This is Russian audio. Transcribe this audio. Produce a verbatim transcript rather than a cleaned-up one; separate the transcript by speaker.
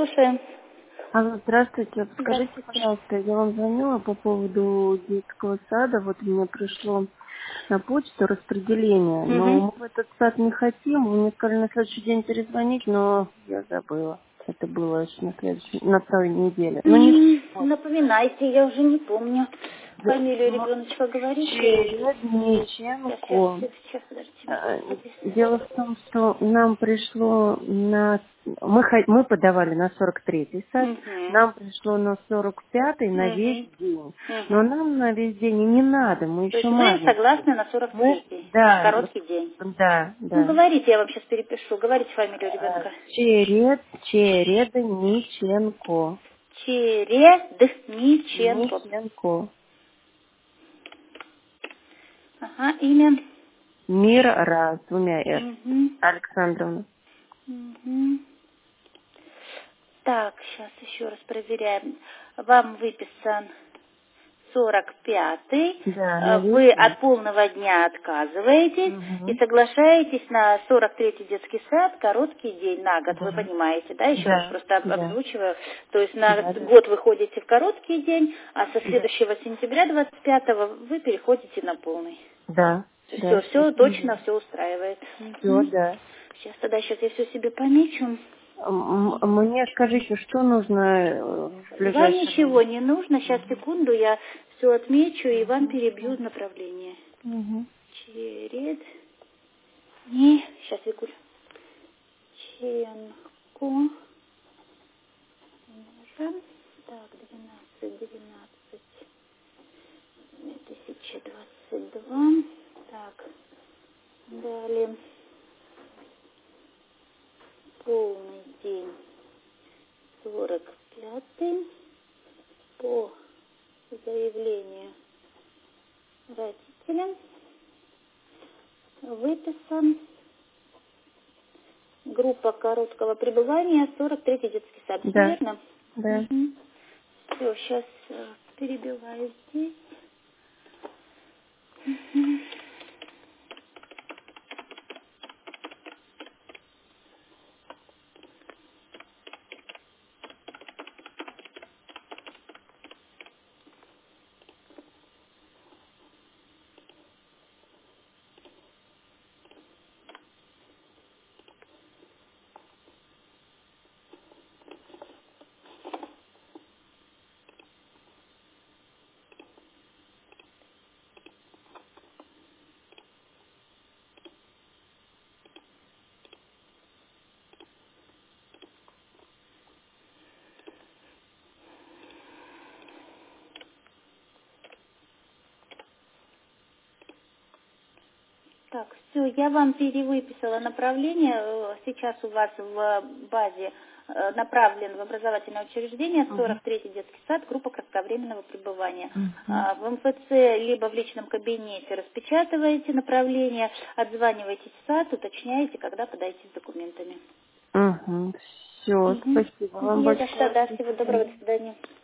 Speaker 1: слушаем.
Speaker 2: Алло, здравствуйте. Скажите,
Speaker 1: Здравствуйте.
Speaker 2: пожалуйста, я вам звонила по поводу детского сада. Вот мне пришло на почту распределение, но
Speaker 1: Угу.
Speaker 2: мы в этот сад не хотим. Вы мне сказали на следующий день перезвонить, но я забыла. Это было ещё на следующей, на второй неделе. Ну, не
Speaker 1: М, Напоминайте, я уже не помню.
Speaker 2: да,
Speaker 1: Фамилию
Speaker 2: ну,
Speaker 1: ребеночка говорите? Сейчас, сейчас,
Speaker 2: Чередниченко.
Speaker 1: сейчас, подождите.
Speaker 2: Э,
Speaker 1: Записываю.
Speaker 2: Дело в том, что нам пришло на... Мы, хо- мы подавали на сорок третий сад,
Speaker 1: Угу.
Speaker 2: нам пришло на сорок пятый на весь
Speaker 1: Угу.
Speaker 2: день. Но
Speaker 1: Угу.
Speaker 2: нам на весь день и не надо, мы
Speaker 1: То
Speaker 2: еще
Speaker 1: есть вы
Speaker 2: маленькие.
Speaker 1: согласны на сорок
Speaker 2: Мы,
Speaker 1: третий, на
Speaker 2: да,
Speaker 1: короткий день?
Speaker 2: да,
Speaker 1: Ну,
Speaker 2: да.
Speaker 1: говорите, я вам сейчас перепишу. Говорите фамилию
Speaker 2: Э,
Speaker 1: ребенка.
Speaker 2: Черед, Чередниченко.
Speaker 1: Чередниченко.
Speaker 2: Ниченко.
Speaker 1: Ага, имя.
Speaker 2: Мир раз, с двумя «р».
Speaker 1: Угу.
Speaker 2: Александровна.
Speaker 1: Угу. Так, сейчас еще раз проверяем. Вам выписан сорок пятый.
Speaker 2: Да,
Speaker 1: Э,
Speaker 2: на весь
Speaker 1: Вы
Speaker 2: день.
Speaker 1: от полного дня отказываетесь и
Speaker 2: Угу.
Speaker 1: соглашаетесь на сорок третий детский сад, короткий день на год. Вы
Speaker 2: Да,
Speaker 1: понимаете, да? Еще раз
Speaker 2: да,
Speaker 1: просто об-
Speaker 2: да,
Speaker 1: обзвучиваю. То есть на
Speaker 2: да, да.
Speaker 1: год вы ходите в короткий день, а со
Speaker 2: Да,
Speaker 1: следующего сентября двадцать пятого вы переходите на полный.
Speaker 2: да,
Speaker 1: Все,
Speaker 2: да,
Speaker 1: все
Speaker 2: совершенно
Speaker 1: точно,
Speaker 2: верно.
Speaker 1: все устраивает.
Speaker 2: Все,
Speaker 1: Мгм.
Speaker 2: да.
Speaker 1: Сейчас тогда сейчас я все себе помечу.
Speaker 2: М- м- Мне скажите, что нужно э, в
Speaker 1: Вам
Speaker 2: ближайшее
Speaker 1: ничего
Speaker 2: время?
Speaker 1: не нужно. Сейчас,
Speaker 2: Угу.
Speaker 1: секунду, я все отмечу и вам
Speaker 2: Угу.
Speaker 1: перебью направление.
Speaker 2: Угу.
Speaker 1: Черед... Не, сейчас, секунду. Ченко. Умножаем. Так, двенадцать, двенадцать, две тысячи двадцать два. Так, далее. Полный день. сорок пятый. По заявлению родителям выписан группа короткого пребывания сорок третий детский сад. Все
Speaker 2: Да,
Speaker 1: верно?
Speaker 2: да.
Speaker 1: Угу. Все, сейчас перебиваю здесь. Мгм. Так, все, я вам перевыписала направление. Э, Сейчас у вас в базе э, направлен в образовательное учреждение
Speaker 2: Угу.
Speaker 1: сорок третий детский сад, группа кратковременного пребывания.
Speaker 2: Угу.
Speaker 1: А, В МФЦ либо в личном кабинете распечатываете направление, отзваниваетесь в сад, уточняете, когда подойти с документами.
Speaker 2: Угу. Все,
Speaker 1: Угу.
Speaker 2: спасибо вам
Speaker 1: Не за что,
Speaker 2: большое.
Speaker 1: да,
Speaker 2: До
Speaker 1: всего доброго,
Speaker 2: свидания.
Speaker 1: до свидания.